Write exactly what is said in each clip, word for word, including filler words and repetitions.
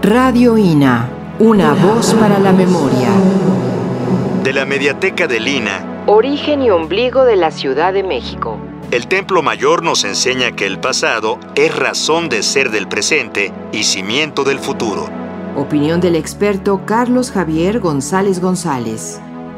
Radio I N A, una voz para la memoria. De la Mediateca del I N A. Origen y ombligo de la Ciudad de México. El Templo Mayor nos enseña que el pasado es razón de ser del presente y cimiento del futuro. Opinión del experto Carlos Javier González González.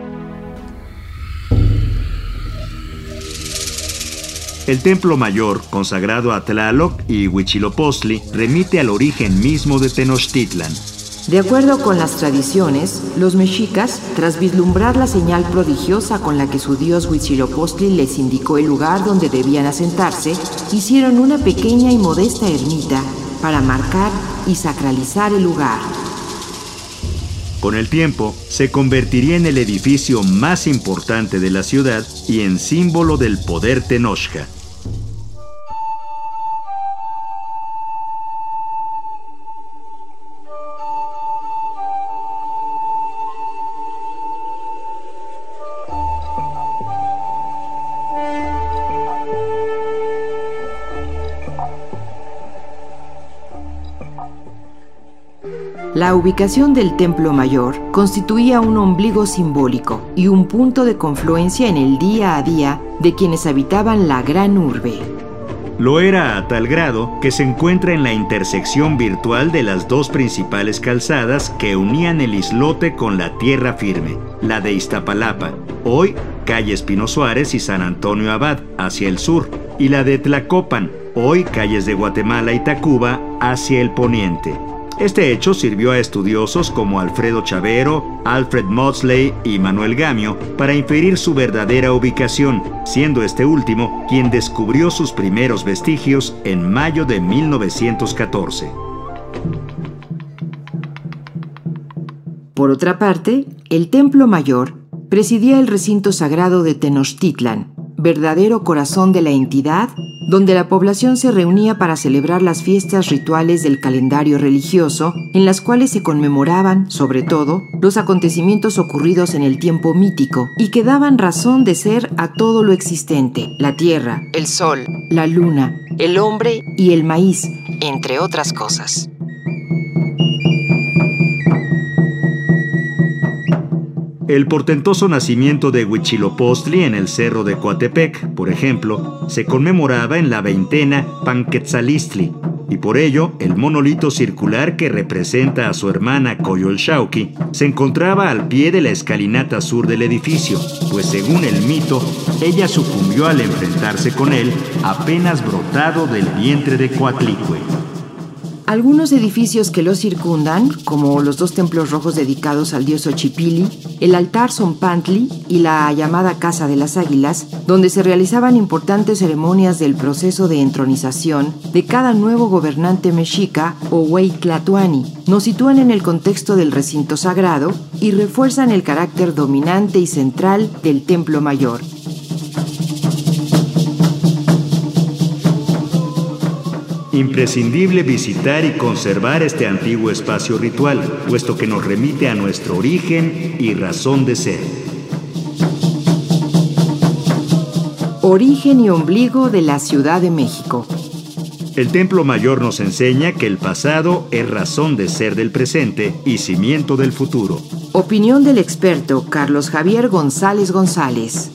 El Templo Mayor, consagrado a Tlaloc y Huitzilopochtli, remite al origen mismo de Tenochtitlan. De acuerdo con las tradiciones, los mexicas, tras vislumbrar la señal prodigiosa con la que su dios Huitzilopochtli les indicó el lugar donde debían asentarse, hicieron una pequeña y modesta ermita para marcar y sacralizar el lugar. Con el tiempo, se convertiría en el edificio más importante de la ciudad y en símbolo del poder Tenochca. La ubicación del Templo Mayor constituía un ombligo simbólico y un punto de confluencia en el día a día de quienes habitaban la gran urbe. Lo era a tal grado que se encuentra en la intersección virtual de las dos principales calzadas que unían el islote con la tierra firme, la de Iztapalapa, hoy calles Pino Suárez y San Antonio Abad, hacia el sur, y la de Tlacopan, hoy calles de Guatemala y Tacuba, hacia el poniente. Este hecho sirvió a estudiosos como Alfredo Chavero, Alfred Maudslay y Manuel Gamio para inferir su verdadera ubicación, siendo este último quien descubrió sus primeros vestigios en mayo de mil novecientos catorce. Por otra parte, el Templo Mayor presidía el recinto sagrado de Tenochtitlan, verdadero corazón de la entidad, donde la población se reunía para celebrar las fiestas rituales del calendario religioso, en las cuales se conmemoraban, sobre todo, los acontecimientos ocurridos en el tiempo mítico y que daban razón de ser a todo lo existente: la tierra, el sol, la luna, el hombre y el maíz, entre otras cosas. El portentoso nacimiento de Huitzilopochtli en el cerro de Coatepec, por ejemplo, se conmemoraba en la veintena Panquetzalistli, y por ello el monolito circular que representa a su hermana Coyolxauhqui se encontraba al pie de la escalinata sur del edificio, pues según el mito, ella sucumbió al enfrentarse con él apenas brotado del vientre de Coatlicue. Algunos edificios que lo circundan, como los dos templos rojos dedicados al dios Xochipilli, el altar Zompantli y la llamada Casa de las Águilas, donde se realizaban importantes ceremonias del proceso de entronización de cada nuevo gobernante mexica o Hueytlatuani, nos sitúan en el contexto del recinto sagrado y refuerzan el carácter dominante y central del Templo Mayor. Imprescindible visitar y conservar este antiguo espacio ritual, puesto que nos remite a nuestro origen y razón de ser. Origen y ombligo de la Ciudad de México. El Templo Mayor nos enseña que el pasado es razón de ser del presente y cimiento del futuro. Opinión del experto Carlos Javier González González.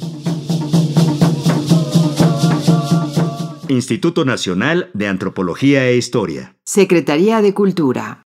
Instituto Nacional de Antropología e Historia. Secretaría de Cultura.